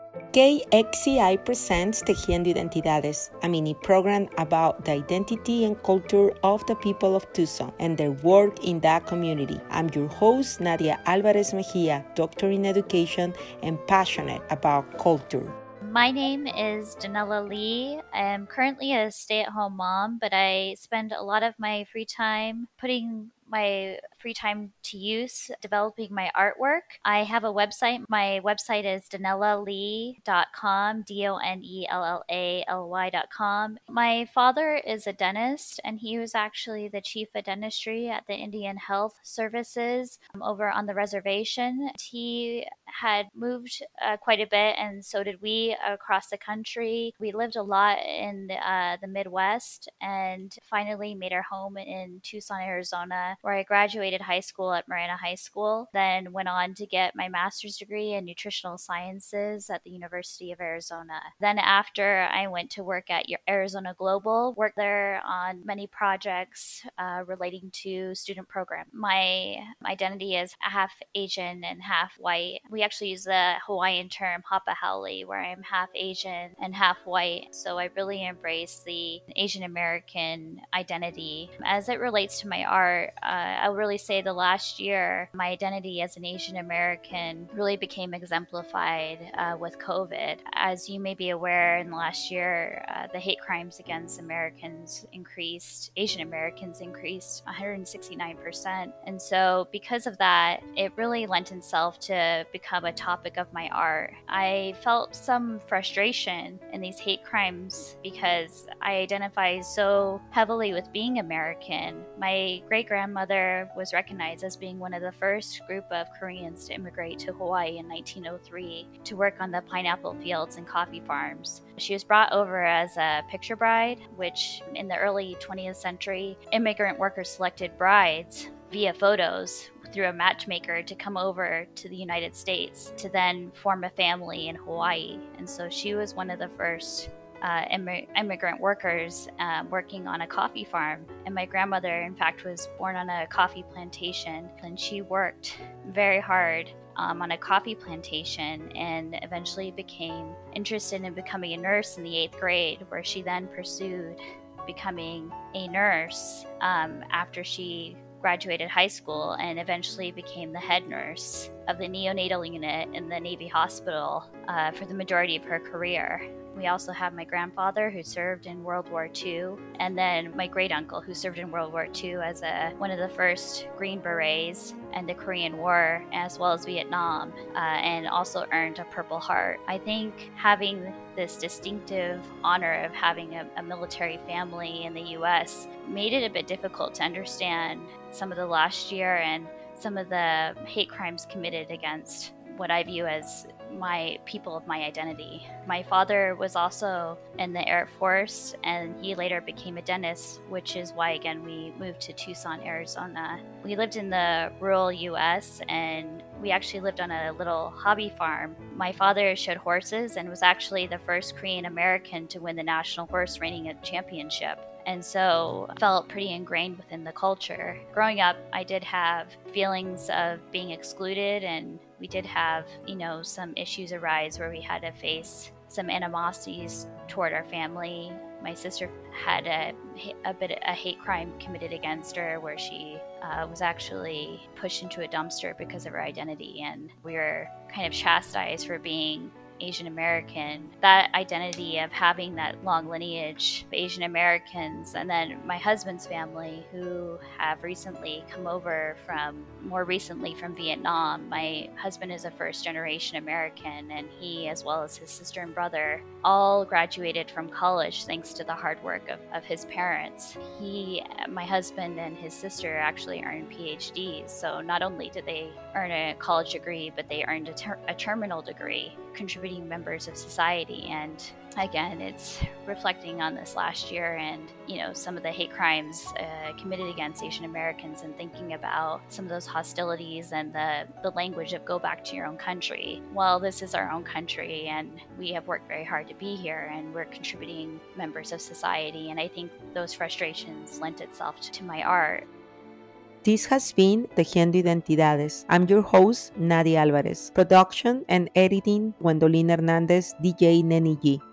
KXCI presents Tejiendo Identidades, a mini program about the identity and culture of the people of Tucson and their work in that community. I'm your host, Nadia Alvarez Mejia, doctor in education and passionate about culture. My name is Danella Lee. I'm currently a stay-at-home mom, but I spend a lot of my free time putting my free time to use developing my artwork. I have a website. My website is danellalee.com, DONELLALY.com. My father is a dentist, and he was actually the chief of dentistry at the Indian Health Services over on the reservation. He had moved quite a bit, and so did we across the country. We lived a lot in the Midwest and finally made our home in Tucson, Arizona, where I graduated high school at Marana High School, then went on to get my master's degree in nutritional sciences at the University of Arizona. Then after, I went to work at Arizona Global, worked there on many projects relating to student program. My identity is half Asian and half white. We actually use the Hawaiian term hapa haole, where I'm half Asian and half white. So I really embrace the Asian American identity. As it relates to my art, I'll really say the last year, my identity as an Asian American really became exemplified with COVID. As you may be aware, in the last year, the hate crimes against Americans increased, Asian Americans increased 169%. And so, because of that, it really lent itself to become a topic of my art. I felt some frustration in these hate crimes because I identify so heavily with being American. My great grandmother was recognized as being one of the first group of Koreans to immigrate to Hawaii in 1903 to work on the pineapple fields and coffee farms. She was brought over as a picture bride, which in the early 20th century, immigrant workers selected brides via photos through a matchmaker to come over to the United States to then form a family in Hawaii. And so she was one of the first immigrant workers working on a coffee farm. And my grandmother, in fact, was born on a coffee plantation, and she worked very hard on a coffee plantation and eventually became interested in becoming a nurse in the 8th grade, where she then pursued becoming a nurse after she graduated high school and eventually became the head nurse of the neonatal unit in the Navy hospital for the majority of her career. We also have my grandfather who served in World War II, and then my great uncle who served in World War II as one of the first Green Berets in the Korean War, as well as Vietnam, and also earned a Purple Heart. I think having this distinctive honor of having a military family in the U.S. made it a bit difficult to understand some of the last year and some of the hate crimes committed against what I view as my people of my identity. My father was also in the Air Force, and he later became a dentist, which is why, again, we moved to Tucson, Arizona. We lived in the rural US, and we actually lived on a little hobby farm. My father showed horses and was actually the first Korean American to win the National Horse Reining Championship. And so I felt pretty ingrained within the culture. Growing up, I did have feelings of being excluded, and we did have, some issues arise where we had to face some animosities toward our family. My sister had a hate crime committed against her where she was actually pushed into a dumpster because of her identity, and we were kind of chastised for being Asian American. That identity of having that long lineage of Asian Americans, and then my husband's family who have recently come over more recently from Vietnam. My husband is a first generation American, and he, as well as his sister and brother, all graduated from college thanks to the hard work of his parents. My husband and his sister actually earned PhDs, so not only did they earn a college degree, but they earned a terminal degree, contributing members of society. And again, it's reflecting on this last year and some of the hate crimes committed against Asian Americans, and thinking about some of those hostilities and the language of go back to your own country. Well, this is our own country, and we have worked very hard to be here, and we're contributing members of society, and I think those frustrations lent itself to my art. This has been Tejiendo Identidades. I'm your host, Nadia Alvarez. Production and editing, Gwendolyn Hernandez, DJ Neni G.